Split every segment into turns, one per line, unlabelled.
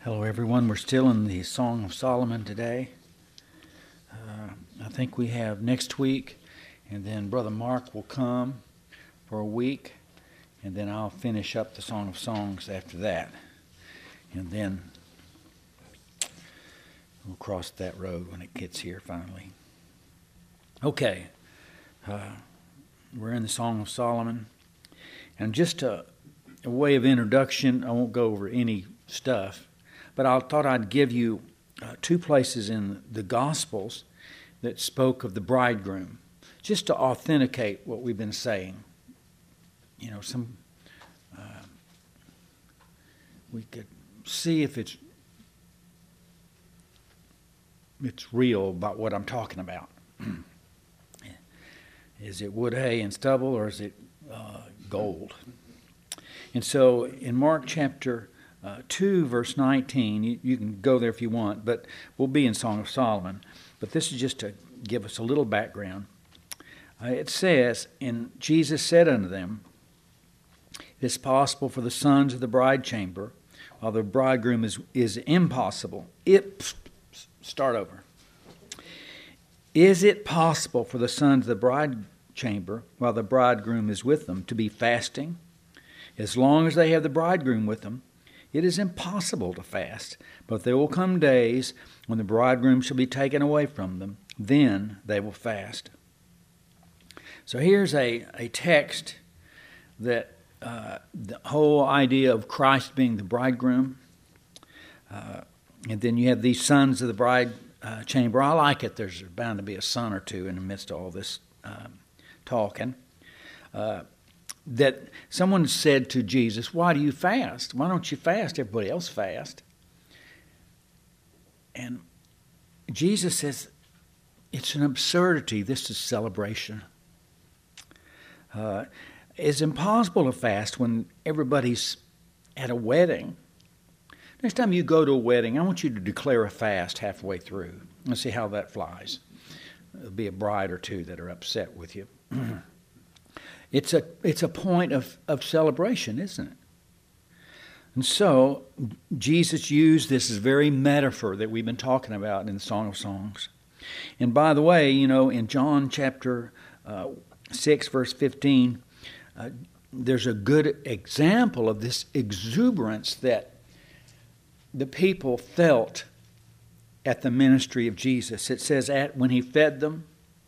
Hello, everyone. We're still in the Song of Solomon today. I think we have next week, and then Brother Mark will come for a week, and then I'll finish up the Song of Songs after that. And then we'll cross that road when it gets here finally. Okay. We're in the Song of Solomon. And just a way of introduction, I won't go over any stuff, but I thought I'd give you two places in the Gospels that spoke of the bridegroom, just to authenticate what we've been saying. You know, we could see if it's real about what I'm talking about. Is it wood, hay, and stubble, or is it gold? And so in Mark chapter 2, verse 19, you can go there if you want, but we'll be in Song of Solomon. But this is just to give us a little background. It says, and Jesus said unto them, it is possible for the sons of the bride chamber, while the bridegroom is impossible. Start over. Is it possible for the sons of the bride chamber, while the bridegroom is with them, to be fasting? As long as they have the bridegroom with them, it is impossible to fast. But there will come days when the bridegroom shall be taken away from them. Then they will fast. So here's a text that the whole idea of Christ being the bridegroom. And then you have these sons of the bride chamber. I like it. There's bound to be a son or two in the midst of all this talking. That someone said to Jesus, why do you fast? Why don't you fast? Everybody else fast. And Jesus says, it's an absurdity. This is celebration. It's impossible to fast when everybody's at a wedding. Next time you go to a wedding, I want you to declare a fast halfway through. Let's see how that flies. There'll be a bride or two that are upset with you. It's a point of celebration, isn't it? And so Jesus used this as very metaphor that we've been talking about in the Song of Songs. And by the way, you know, in John chapter 6, verse 15, there's a good example of this exuberance that the people felt at the ministry of Jesus. It says, when he fed them,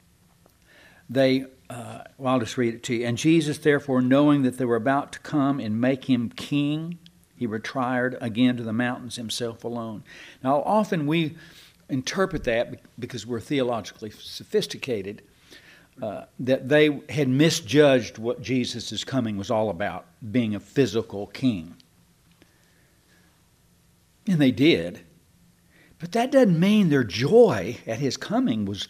I'll just read it to you. And Jesus, therefore, knowing that they were about to come and make him king, he retired again to the mountains himself alone. Now, often we interpret that, because we're theologically sophisticated, that they had misjudged what Jesus' coming was all about, being a physical king. And they did. But that doesn't mean their joy at his coming was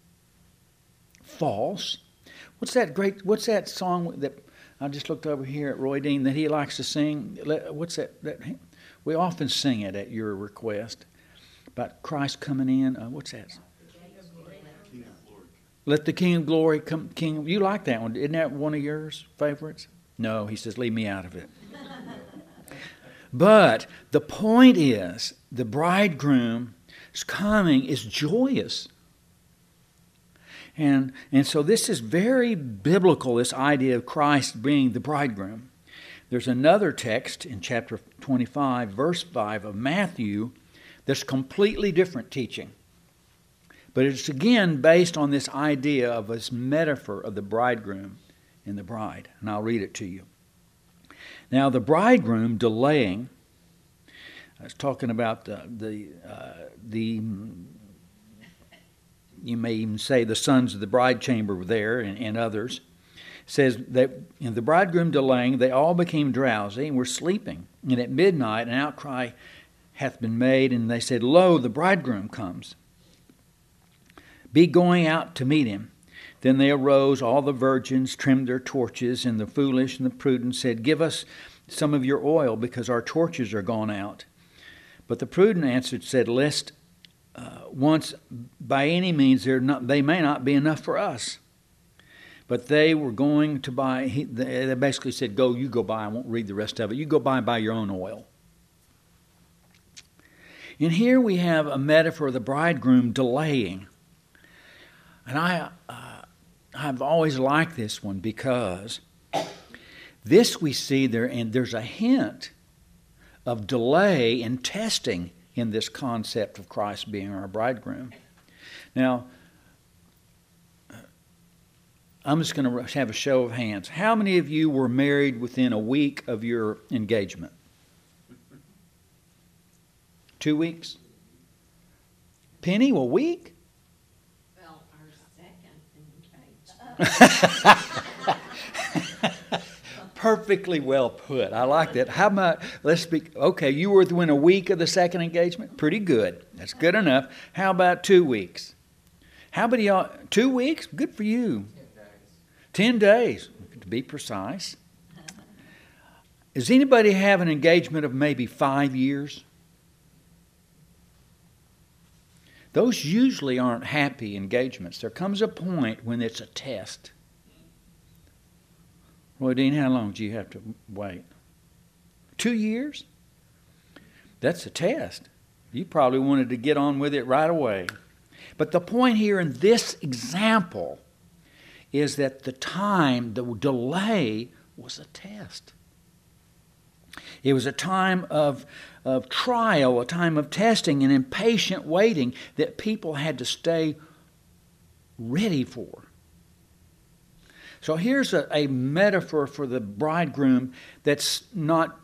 false. What's that song that I just looked over here at Roy Dean that he likes to sing? What's that we often sing it at your request about Christ coming in. What's that? Let the King of Glory come. King, you like that one? Isn't that one of yours favorites? No, he says, leave me out of it. But the point is, the bridegroom's coming is joyous. And so this is very biblical, this idea of Christ being the bridegroom. There's another text in chapter 25, verse 5 of Matthew that's completely different teaching. But it's again based on this idea of this metaphor of the bridegroom and the bride. And I'll read it to you. Now the bridegroom delaying, I was talking about the you may even say the sons of the bride chamber were there, and others, says that in the bridegroom delaying, they all became drowsy and were sleeping. And at midnight an outcry hath been made, and they said, Lo, the bridegroom comes. Be going out to meet him. Then they arose, all the virgins trimmed their torches, and the foolish and the prudent said, Give us some of your oil, because our torches are gone out. But the prudent answered, said, Lest once by any means they may not be enough for us. But they were going to buy, they basically said, you go buy, I won't read the rest of it, you go buy your own oil. And here we have a metaphor of the bridegroom delaying. And I've always liked this one because this we see there, and there's a hint of delay and testing in this concept of Christ being our bridegroom. Now, I'm just going to have a show of hands. How many of you were married within a week of your engagement? 2 weeks? Penny, a week?
Well, our second engagement.
Perfectly well put. I like that. How about, let's speak, okay, you were within a week of the second engagement? Pretty good. That's good enough. How about 2 weeks? How about y'all, 2 weeks? Good for you. 10 days, to be precise. Does anybody have an engagement of maybe 5 years? Those usually aren't happy engagements. There comes a point when it's a test. Roy Dean, how long do you have to wait? 2 years? That's a test. You probably wanted to get on with it right away. But the point here in this example is that the time, the delay, was a test. It was a time of trial, a time of testing and impatient waiting that people had to stay ready for. So here's a metaphor for the bridegroom that's not,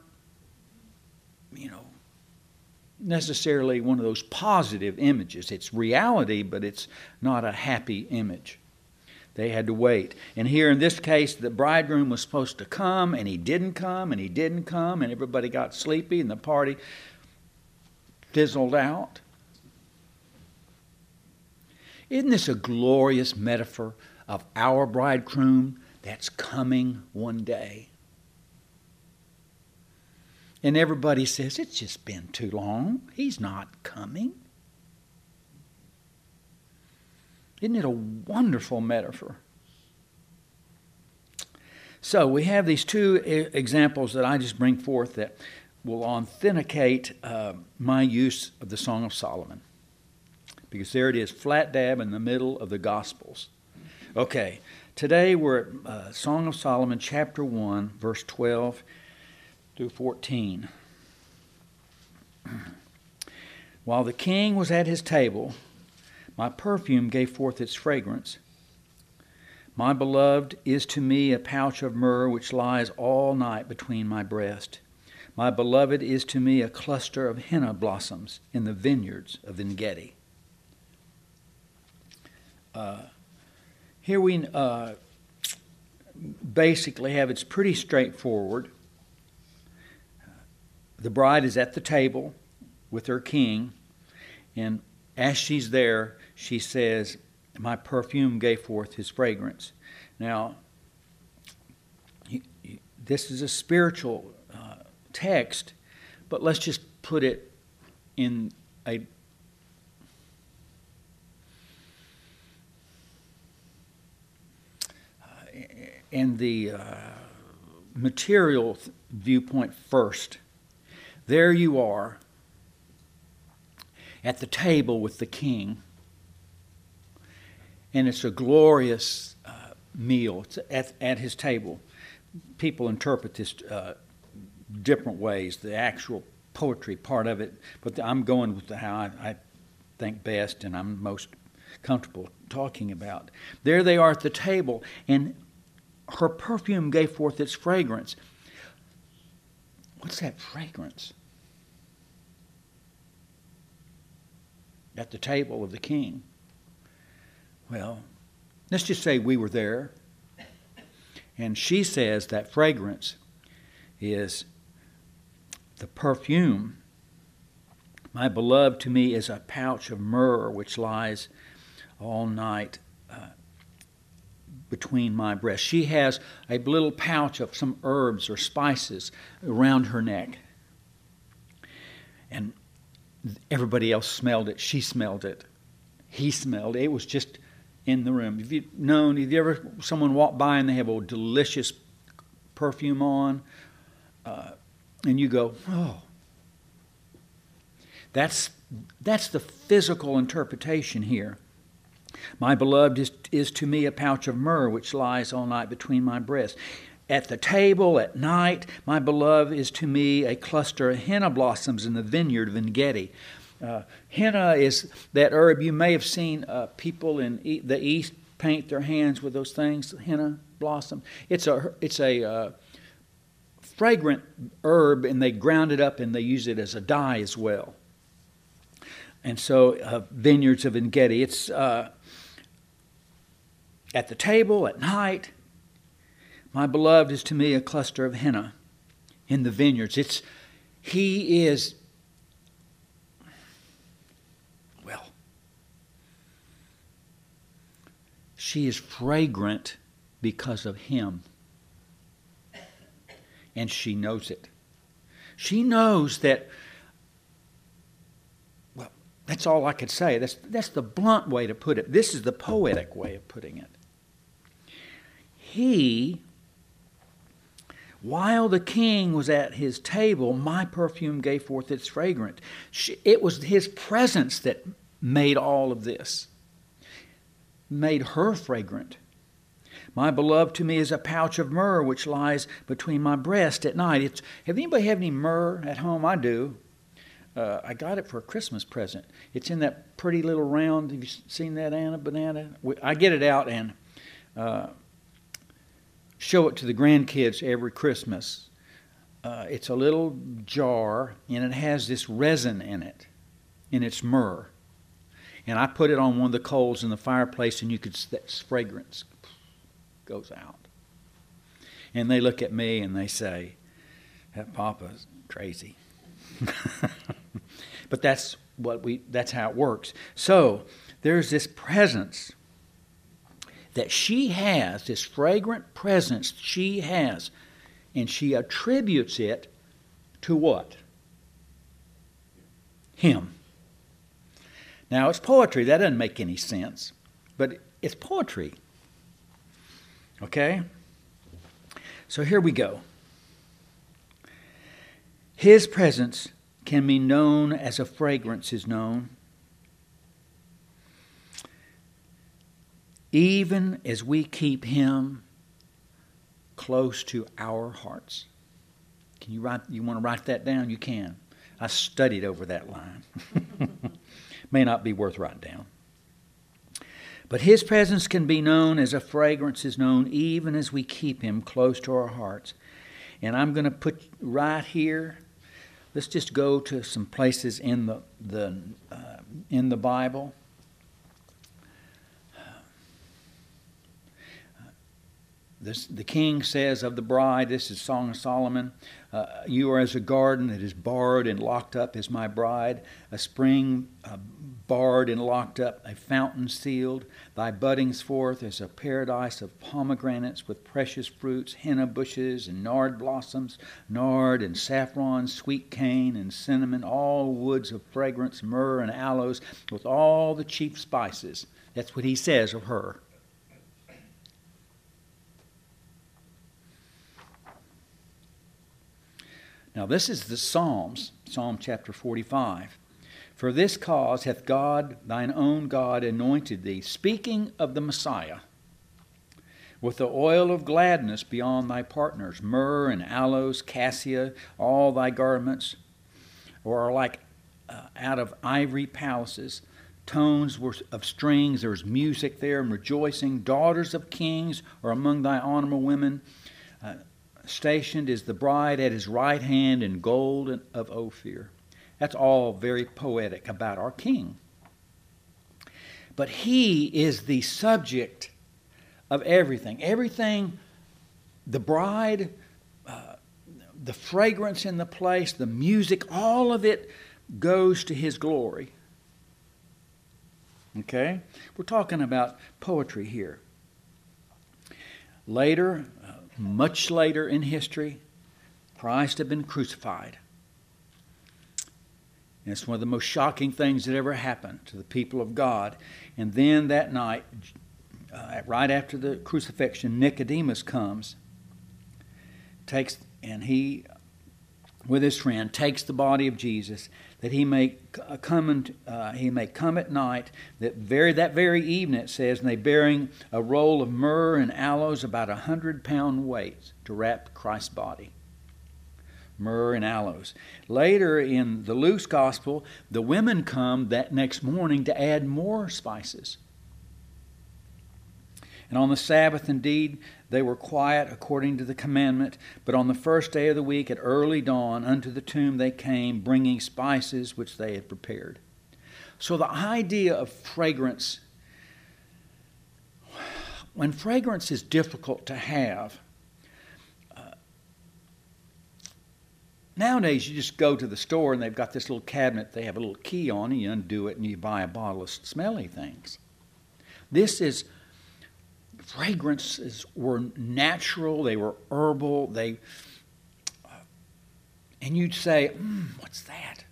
necessarily one of those positive images. It's reality, but it's not a happy image. They had to wait. And here in this case, the bridegroom was supposed to come, and he didn't come, and he didn't come, and everybody got sleepy, and the party fizzled out. Isn't this a glorious metaphor of our bridegroom that's coming one day? And everybody says, it's just been too long. He's not coming. Isn't it a wonderful metaphor? So we have these two examples that I just bring forth that will authenticate my use of the Song of Solomon. Because there it is, flat dab in the middle of the Gospels. Okay, today we're at Song of Solomon, chapter 1, verse 12 through 14. While the king was at his table, my perfume gave forth its fragrance. My beloved is to me a pouch of myrrh which lies all night between my breast. My beloved is to me a cluster of henna blossoms in the vineyards of En-gedi. Here we basically have, it's pretty straightforward. The bride is at the table with her king, and as she's there, she says, my perfume gave forth his fragrance. Now, this is a spiritual text, but let's just put it in the material viewpoint first. There you are at the table with the king, and it's a glorious meal. It's at his table. People interpret this different ways, the actual poetry part of it, but I'm going with how I think best and I'm most comfortable talking about. There they are at the table, and her perfume gave forth its fragrance. What's that fragrance? At the table of the king. Well, let's just say we were there, and she says that fragrance is the perfume. My beloved to me is a pouch of myrrh which lies all night between my breasts. She has a little pouch of some herbs or spices around her neck. And everybody else smelled it. She smelled it. He smelled it. It was just in the room. Have you ever, someone walked by and they have a delicious perfume on, and you go, oh. That's the physical interpretation here. My beloved is to me a pouch of myrrh which lies all night between my breasts. At the table at night, my beloved is to me a cluster of henna blossoms in the vineyard of En-gedi. Henna is that herb. You may have seen people in the East paint their hands with those things, henna blossom. It's a fragrant herb, and they ground it up and they use it as a dye as well. And so vineyards of En-gedi. It's at the table at night, my beloved is to me a cluster of henna in the vineyards. She is fragrant because of him. And she knows it. She knows that, well, that's all I could say. That's the blunt way to put it. This is the poetic way of putting it. While the king was at his table, my perfume gave forth its fragrance. It was his presence that made all of this, made her fragrant. My beloved to me is a pouch of myrrh which lies between my breast at night. Have anybody have any myrrh at home? I do. I got it for a Christmas present. It's in that pretty little round. Have you seen that, Anna? Banana? I get it out and show it to the grandkids every Christmas. It's a little jar, and it has this resin in it, and it's myrrh. And I put it on one of the coals in the fireplace, and that fragrance goes out. And they look at me and they say, that Papa's crazy. But that's how it works. So there's this presence that she has, this fragrant presence she has, and she attributes it to what? Him. Now, it's poetry. That doesn't make any sense, but it's poetry. Okay? So here we go. His presence can be known as a fragrance is known, even as we keep him close to our hearts. You want to write that down? You can. I studied over that line. May not be worth writing down. But his presence can be known as a fragrance is known, even as we keep him close to our hearts. And I'm going to put right here. Let's just go to some places in the Bible. The king says of the bride, this is Song of Solomon, you are as a garden that is barred and locked up as my bride, a spring barred and locked up, a fountain sealed. Thy buddings forth as a paradise of pomegranates with precious fruits, henna bushes and nard blossoms, nard and saffron, sweet cane and cinnamon, all woods of fragrance, myrrh and aloes, with all the chief spices. That's what he says of her. Now this is the Psalms, Psalm chapter 45. For this cause hath God, thine own God, anointed thee, speaking of the Messiah, with the oil of gladness beyond thy partners, myrrh and aloes, cassia, all thy garments, or are like out of ivory palaces. Tones were of strings, there was music there and rejoicing. Daughters of kings are among thy honorable women. Stationed is the bride at his right hand in gold of Ophir. That's all very poetic about our king. But he is the subject of everything. Everything, the bride, the fragrance in the place, the music, all of it goes to his glory. Okay? We're talking about poetry here. Later, much later in history, Christ had been crucified. And it's one of the most shocking things that ever happened to the people of God. And then that night, right after the crucifixion, Nicodemus comes, and he, with his friend, takes the body of Jesus. that he may come at night. That very evening, it says, and they bearing a roll of myrrh and aloes about 100-pound weight to wrap Christ's body. Myrrh and aloes. Later in the Luke's gospel, the women come that next morning to add more spices. And on the Sabbath, indeed, they were quiet according to the commandment. But on the first day of the week at early dawn unto the tomb they came, bringing spices which they had prepared. So the idea of fragrance, when fragrance is difficult to have, nowadays you just go to the store and they've got this little cabinet they have a little key on, and you undo it and you buy a bottle of smelly things. Fragrances were natural, they were herbal, and you'd say, what's that?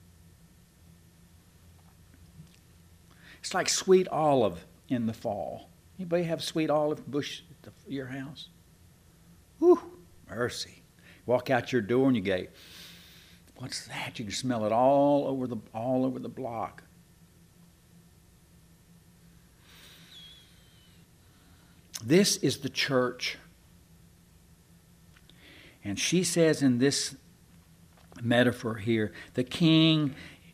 It's like sweet olive in the fall. Anybody have sweet olive bush at your house? Whew, mercy. Walk out your door and you go, what's that? You can smell it all over the block. This is the church. And she says in this metaphor here, the king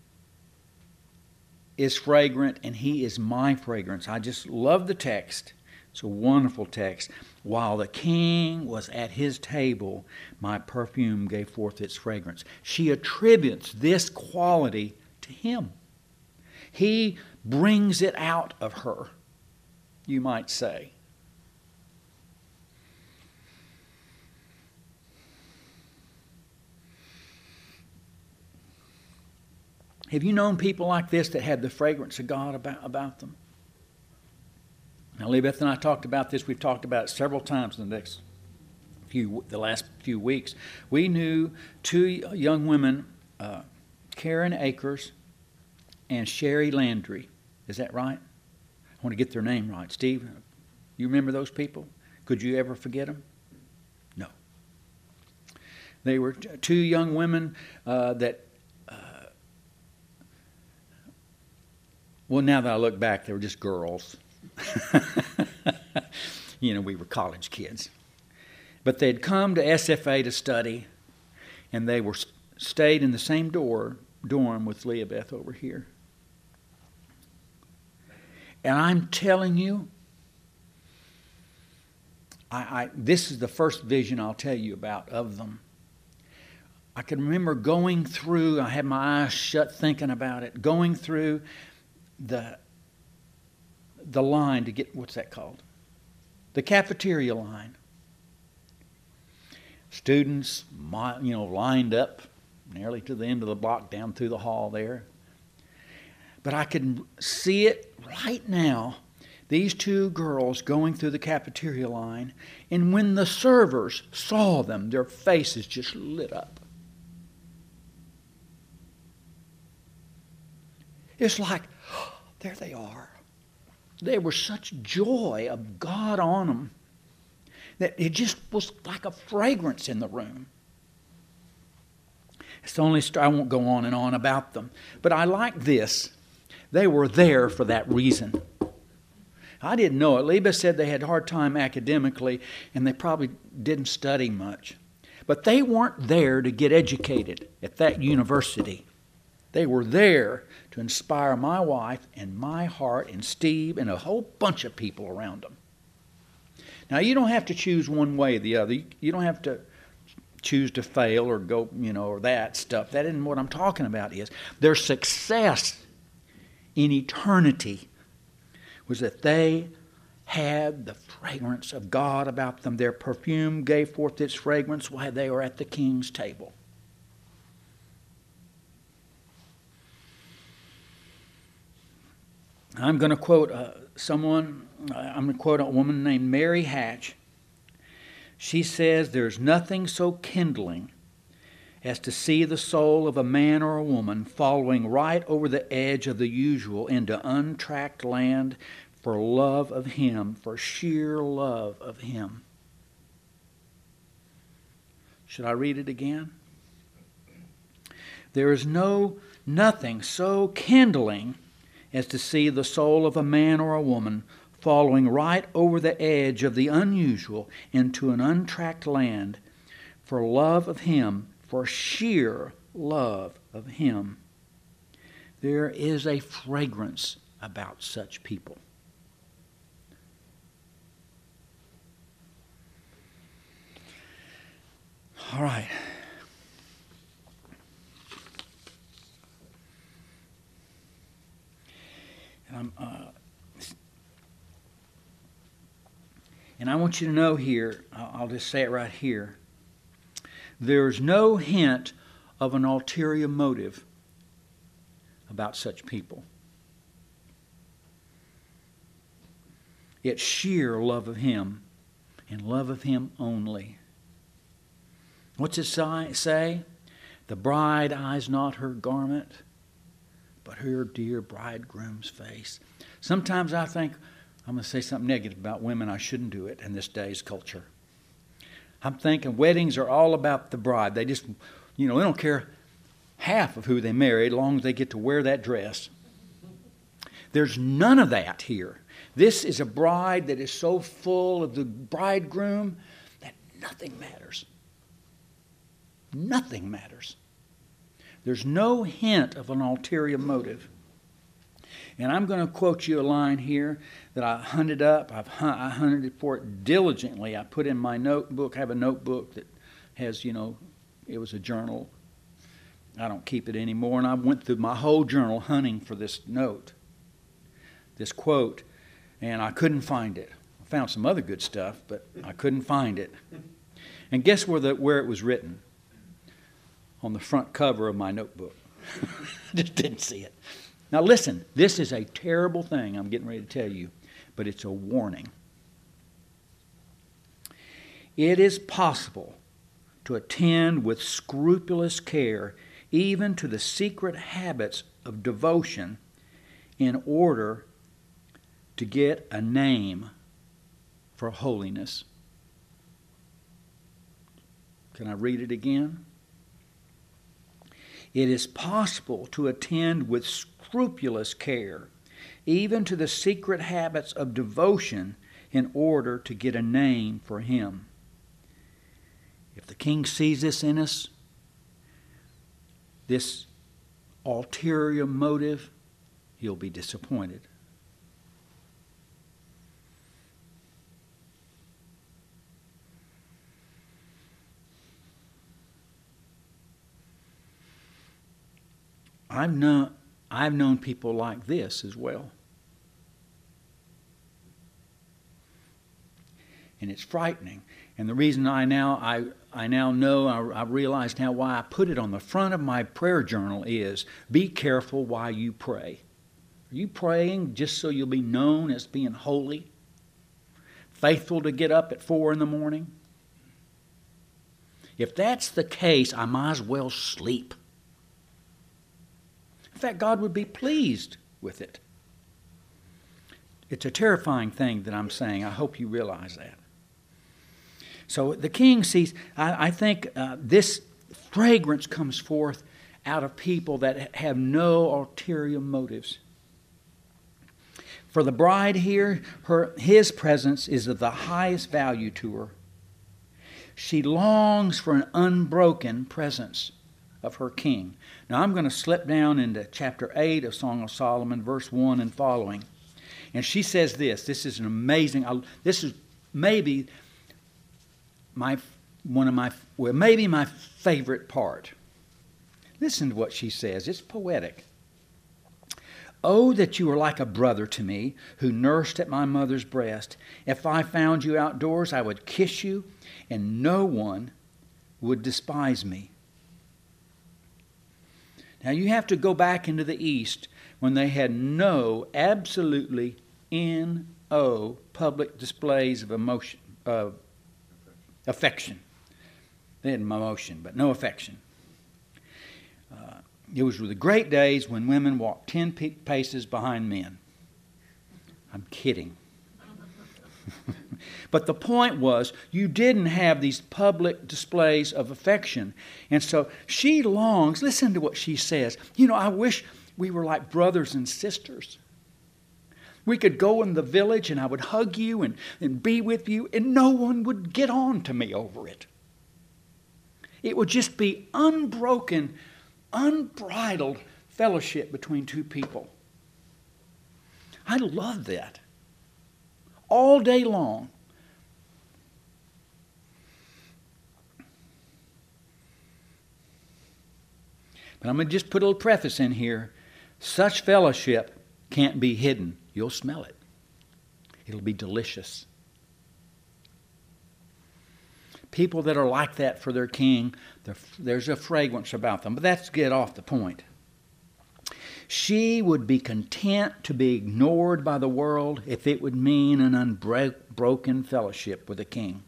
is fragrant and he is my fragrance. I just love the text. It's a wonderful text. While the king was at his table, my perfume gave forth its fragrance. She attributes this quality to him. He brings it out of her, you might say. Have you known people like this that had the fragrance of God about them? Now, Elizabeth and I talked about this. We've talked about it several times in the last few weeks. We knew two young women, Karen Akers and Sherry Landry. Is that right? I want to get their name right. Steve, you remember those people? Could you ever forget them? No. They were two young women that... Well, now that I look back, they were just girls. We were college kids. But they'd come to SFA to study, and they were stayed in the same dorm with Leah Beth over here. And I'm telling you, this is the first vision I'll tell you about of them. I can remember going through, I had my eyes shut thinking about it, going through the line to get, what's that called? The cafeteria line. Students, lined up nearly to the end of the block down through the hall there. But I can see it right now, these two girls going through the cafeteria line, and when the servers saw them, their faces just lit up. It's like, there they are. There was such joy of God on them that it just was like a fragrance in the room. It's the only story. I won't go on and on about them. But I like this. They were there for that reason. I didn't know it. Leba said they had a hard time academically and they probably didn't study much. But they weren't there to get educated at that university. They were there to inspire my wife and my heart and Steve and a whole bunch of people around them. Now, you don't have to choose one way or the other. You don't have to choose to fail or go, or that stuff. That isn't what I'm talking about. Is their success in eternity was that they had the fragrance of God about them. Their perfume gave forth its fragrance while they were at the king's table. I'm going to quote I'm going to quote a woman named Mary Hatch. She says, "There's nothing so kindling as to see the soul of a man or a woman following right over the edge of the usual into untracked land for love of Him, for sheer love of Him." Should I read it again? There is no nothing so kindling as to see the soul of a man or a woman following right over the edge of the unusual into an untracked land for love of Him, for sheer love of Him. There is a fragrance about such people. All right. And I want you to know here, I'll just say it right here, there's no hint of an ulterior motive about such people. It's sheer love of Him and love of Him only. What's it say? The bride eyes not her garment, but her dear bridegroom's face. Sometimes I think I'm going to say something negative about women. I shouldn't do it in this day's culture. I'm thinking weddings are all about the bride. They just, they don't care half of who they marry as long as they get to wear that dress. There's none of that here. This is a bride that is so full of the bridegroom that nothing matters. Nothing matters. There's no hint of an ulterior motive. And I'm going to quote you a line here that I hunted up. I hunted for it diligently. I put in my notebook. I have a notebook that has, it was a journal. I don't keep it anymore. And I went through my whole journal hunting for this note, this quote, and I couldn't find it. I found some other good stuff, but I couldn't find it. And guess where it was written? On the front cover of my notebook. Just didn't see it. Now listen, this is a terrible thing I'm getting ready to tell you, but it's a warning. It is possible to attend with scrupulous care even to the secret habits of devotion in order to get a name for holiness. Can I read it again? It is possible to attend with scrupulous care, even to the secret habits of devotion, in order to get a name for Him. If the King sees this in us, this ulterior motive, He'll be disappointed. I've known people like this as well. And it's frightening. And the reason I now know, I realize now why I put it on the front of my prayer journal is, be careful why you pray. Are you praying just so you'll be known as being holy? Faithful to get up at 4 a.m? If that's the case, I might as well sleep. In fact, God would be pleased with it. It's a terrifying thing that I'm saying. I hope you realize that. So the king sees, I think this fragrance comes forth out of people that have no ulterior motives. For the bride here, his presence is of the highest value to her. She longs for an unbroken presence of her king. Now I'm going to slip down into chapter 8 of Song of Solomon, verse 1 and following. And she says this. This is an amazing, this is maybe my favorite part. Listen to what she says. It's poetic. Oh, that you were like a brother to me, who nursed at my mother's breast. If I found you outdoors, I would kiss you, and no one would despise me. Now you have to go back into the East when they had absolutely no public displays of emotion, affection. They had emotion, but no affection. It was the great days when women walked 10 paces behind men. I'm kidding. But the point was, you didn't have these public displays of affection. And so she longs, listen to what she says. I wish we were like brothers and sisters. We could go in the village and I would hug you and be with you, and no one would get on to me over it. It would just be unbroken, unbridled fellowship between two people. I love that. All day long. But I'm going to just put a little preface in here. Such fellowship can't be hidden. You'll smell it. It'll be delicious. People that are like that for their king, there's a fragrance about them. But that's to get off the point. She would be content to be ignored by the world if it would mean an unbroken fellowship with the king.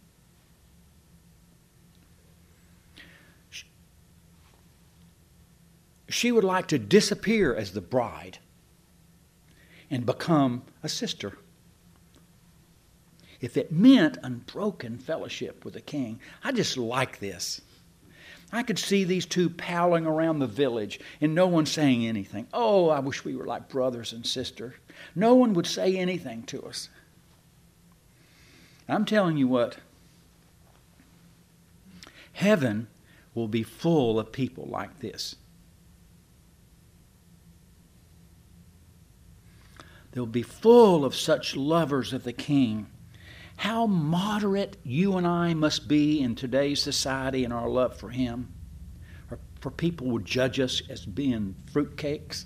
She would like to disappear as the bride and become a sister if it meant unbroken fellowship with the king. I just like this. I could see these two palling around the village and no one saying anything. Oh, I wish we were like brothers and sisters. No one would say anything to us. I'm telling you what, heaven will be full of people like this. They'll be full of such lovers of the King. How moderate you and I must be in today's society in our love for Him. Or for people would judge us as being fruitcakes.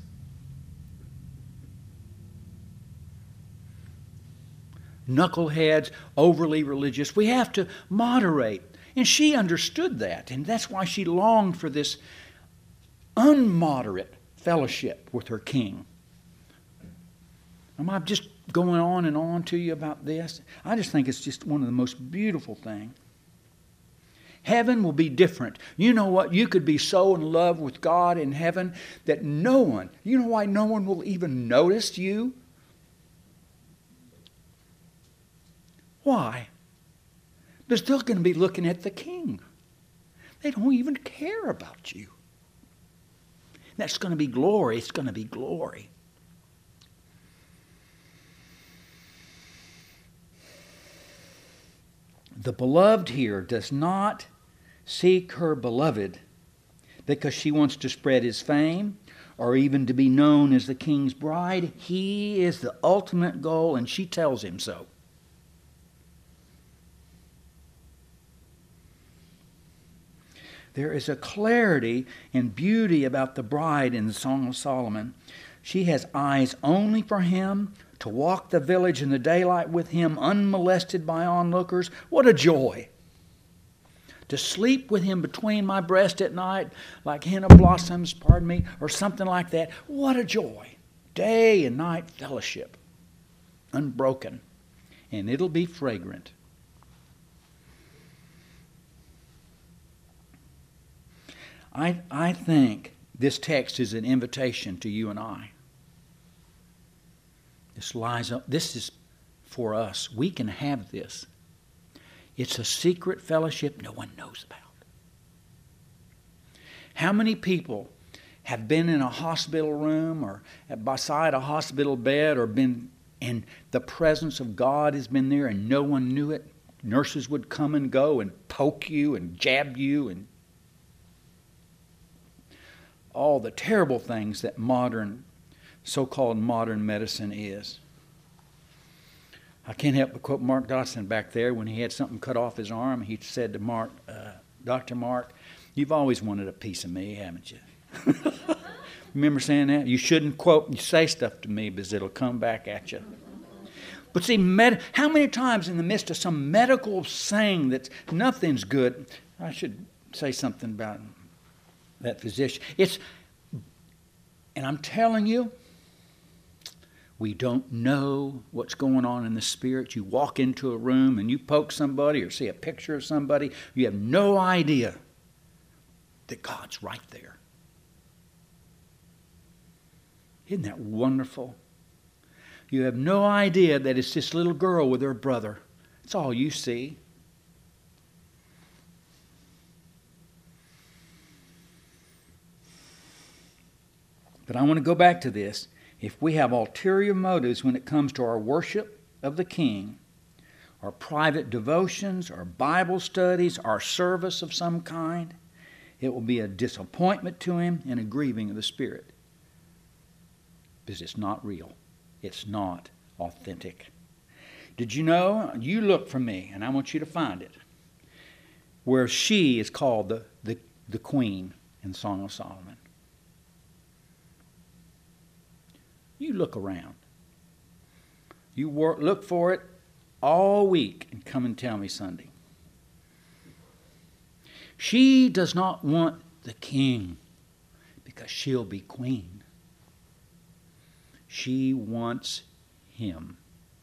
Knuckleheads, overly religious. We have to moderate. And she understood that. And that's why she longed for this unmoderate fellowship with her King. Am I just going on and on to you about this? I just think it's just one of the most beautiful things. Heaven will be different. You know what? You could be so in love with God in heaven that no one, you know why no one will even notice you? Why? They're still going to be looking at the King. They don't even care about you. That's going to be glory. It's going to be glory. The beloved here does not seek her beloved because she wants to spread his fame or even to be known as the King's bride. He is the ultimate goal, and she tells him so. There is a clarity and beauty about the bride in the Song of Solomon. She has eyes only for him, to walk the village in the daylight with him, unmolested by onlookers. What a joy! To sleep with him between my breast at night, like henna blossoms, or something like that. What a joy! Day and night fellowship, unbroken, and it'll be fragrant. I think this text is an invitation to you and I. This is for us. We can have this. It's a secret fellowship no one knows about. How many people have been in a hospital room or beside a hospital bed or been in the presence of God has been there and no one knew it? Nurses would come and go and poke you and jab you and all the terrible things that so-called modern medicine is. I can't help but quote Mark Dodson back there when he had something cut off his arm. He said to Mark, Dr. Mark, you've always wanted a piece of me, haven't you? Remember saying that? You shouldn't say stuff to me because it'll come back at you. But see, how many times in the midst of some medical saying that nothing's good, I should say something about that physician. And I'm telling you, we don't know what's going on in the spirit. You walk into a room and you poke somebody or see a picture of somebody, you have no idea that God's right there. Isn't that wonderful? You have no idea that it's this little girl with her brother That's all you see. But I want to go back to this. If we have ulterior motives when it comes to our worship of the King, our private devotions, our Bible studies, our service of some kind, it will be a disappointment to Him and a grieving of the Spirit. Because it's not real. It's not authentic. Did you know? You look for me, and I want you to find it. Where she is called the queen in Song of Solomon. You look around. You look for it all week and come and tell me Sunday. She does not want the king because she'll be queen. She wants him.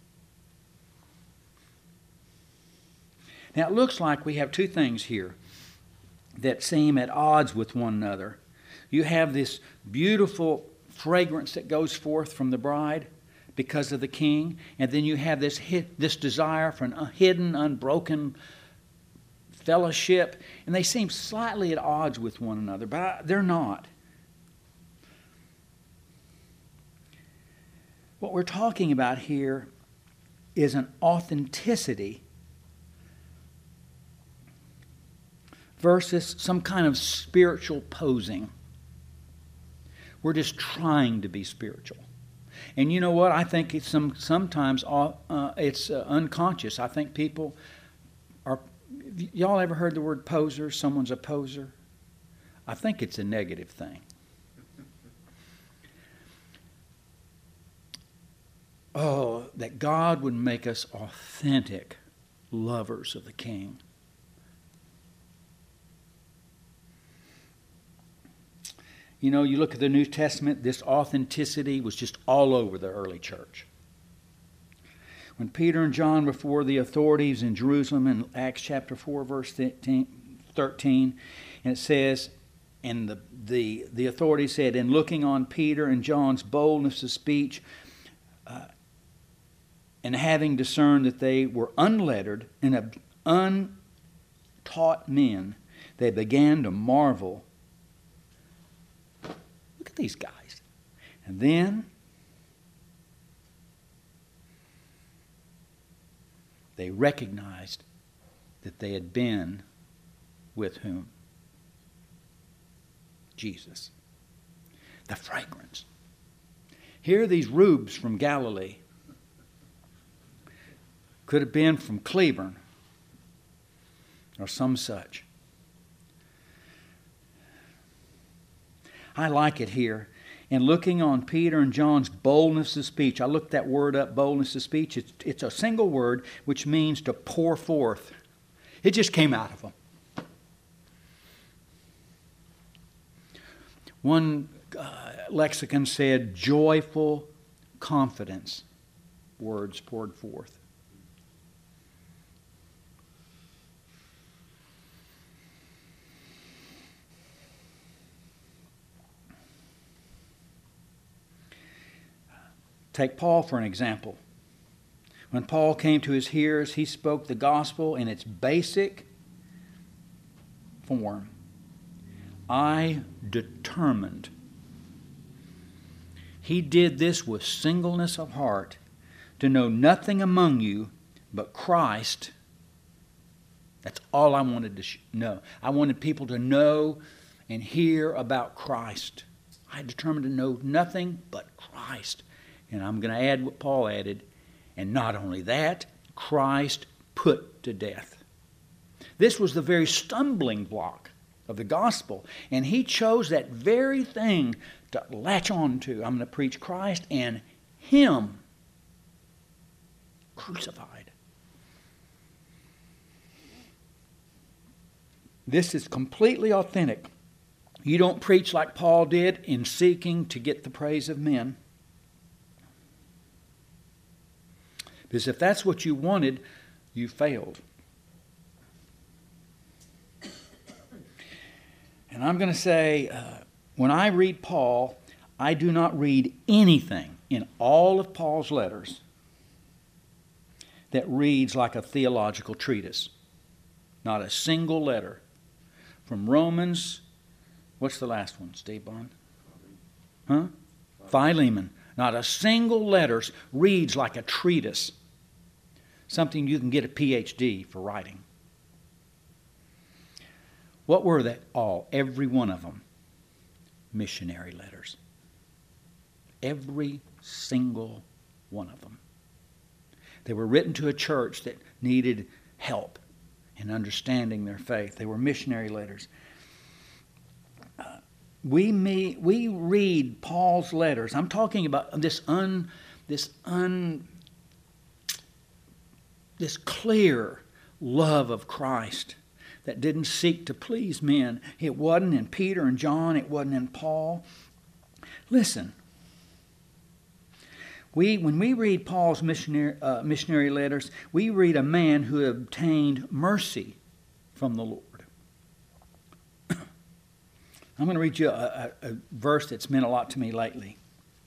Now it looks like we have two things here that seem at odds with one another. You have this beautiful fragrance that goes forth from the bride because of the king, and then you have this desire for a hidden, unbroken fellowship, and they seem slightly at odds with one another, but they're not. What we're talking about here is an authenticity versus some kind of spiritual posing. We're just trying to be spiritual. And you know what? I think it's sometimes it's unconscious. I think people are... Y'all ever heard the word poser? Someone's a poser? I think it's a negative thing. Oh, that God would make us authentic lovers of the King. You know, you look at the New Testament, this authenticity was just all over the early church. When Peter and John were before the authorities in Jerusalem in Acts chapter 4, verse 13, and it says, and the authorities said, and looking on Peter and John's boldness of speech, and having discerned that they were unlettered and untaught men, they began to marvel. Look at these guys. And then they recognized that they had been with whom? Jesus. The fragrance. Here are these rubes from Galilee. Could have been from Cleburne or some such. I like it here. And looking on Peter and John's boldness of speech, I looked that word up, boldness of speech. It's a single word which means to pour forth. It just came out of them. One lexicon said, joyful confidence. Words poured forth. Take Paul for an example. When Paul came to his hearers, he spoke the gospel in its basic form. I determined. He did this with singleness of heart, to know nothing among you but Christ. That's all I wanted to know. I wanted people to know and hear about Christ. I determined to know nothing but Christ. And I'm going to add what Paul added. And not only that, Christ put to death. This was the very stumbling block of the gospel. And he chose that very thing to latch on to. I'm going to preach Christ and Him crucified. This is completely authentic. You don't preach like Paul did in seeking to get the praise of men. Because if that's what you wanted, you failed. And I'm going to say, when I read Paul, I do not read anything in all of Paul's letters that reads like a theological treatise. Not a single letter. From Romans, what's the last one, Steve Bond? Huh? Philemon. Not a single letter reads like a treatise. Something you can get a PhD for writing. What were they all? Every one of them. Missionary letters. Every single one of them. They were written to a church that needed help in understanding their faith. They were missionary letters. We read Paul's letters. I'm talking about this clear love of Christ that didn't seek to please men. It wasn't in Peter and John. It wasn't in Paul. Listen. When we read Paul's missionary letters, we read a man who obtained mercy from the Lord. I'm going to read you a verse that's meant a lot to me lately.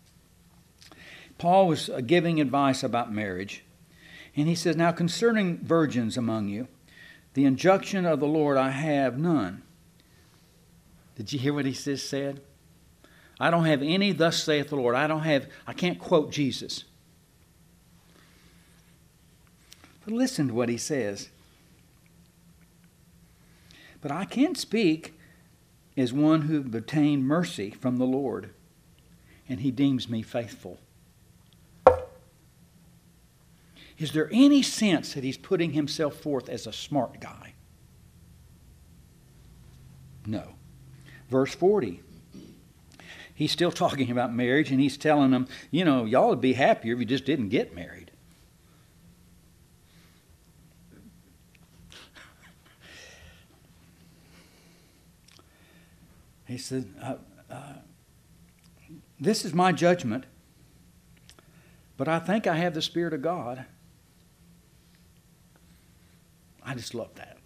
Paul was giving advice about marriage, and he says, "Now concerning virgins among you, the injunction of the Lord I have none." Did you hear what he said? I don't have any, thus saith the Lord. I can't quote Jesus. But listen to what he says. "But I can speak as one who obtained mercy from the Lord, and he deems me faithful." Is there any sense that he's putting himself forth as a smart guy? No. Verse 40. He's still talking about marriage, and he's telling them, y'all would be happier if you just didn't get married. He said, "This is my judgment, but I think I have the Spirit of God." I just love that.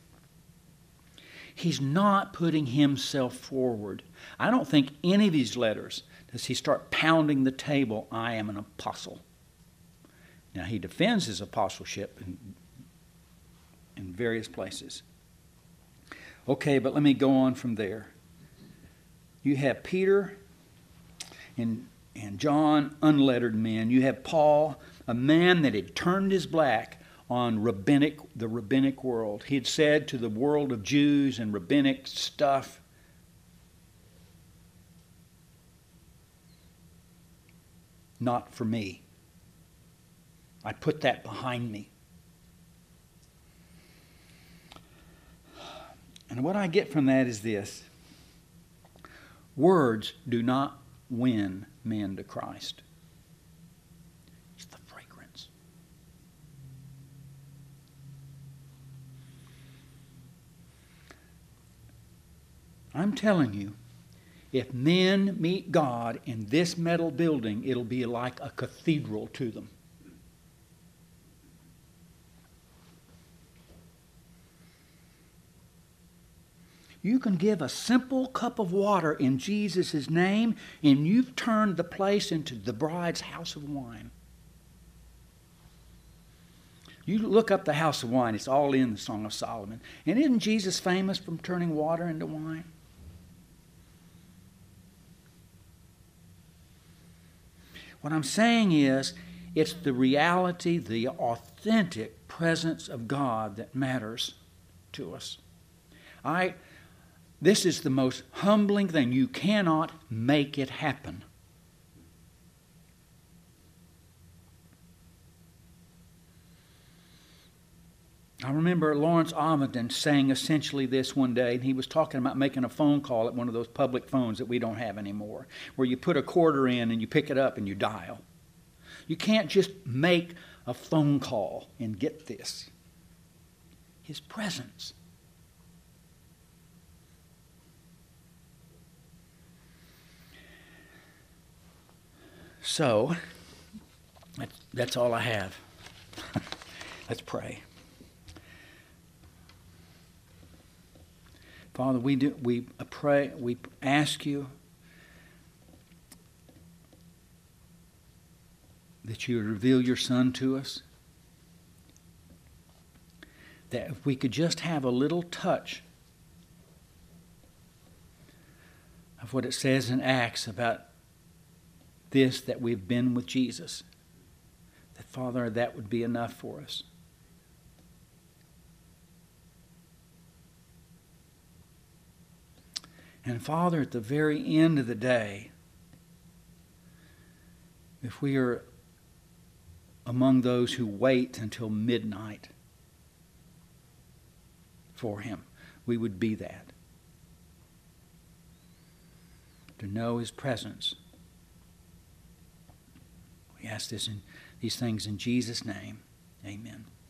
He's not putting himself forward. I don't think any of these letters does he start pounding the table, "I am an apostle." Now, he defends his apostleship in various places. Okay, but let me go on from there. You have Peter and John, unlettered men. You have Paul, a man that had turned his back on the rabbinic world. He had said to the world of Jews and rabbinic stuff, "Not for me. I put that behind me." And what I get from that is this. Words do not win men to Christ. It's the fragrance. I'm telling you, if men meet God in this metal building, it'll be like a cathedral to them. You can give a simple cup of water in Jesus' name, and you've turned the place into the bride's house of wine. You look up the house of wine, it's all in the Song of Solomon. And isn't Jesus famous for turning water into wine? What I'm saying is, it's the reality, the authentic presence of God that matters to us. This is the most humbling thing. You cannot make it happen. I remember Lawrence Armitage saying essentially this one day, and he was talking about making a phone call at one of those public phones that we don't have anymore, where you put a quarter in and you pick it up and you dial. You can't just make a phone call and get this. His presence. So, that's all I have. Let's pray. Father, we ask you that you reveal your Son to us, that if we could just have a little touch of what it says in Acts about this, that we've been with Jesus, that, Father, that would be enough for us. And Father, at the very end of the day, if we are among those who wait until midnight for Him, we would be that. To know His presence. We ask these things in Jesus' name. Amen.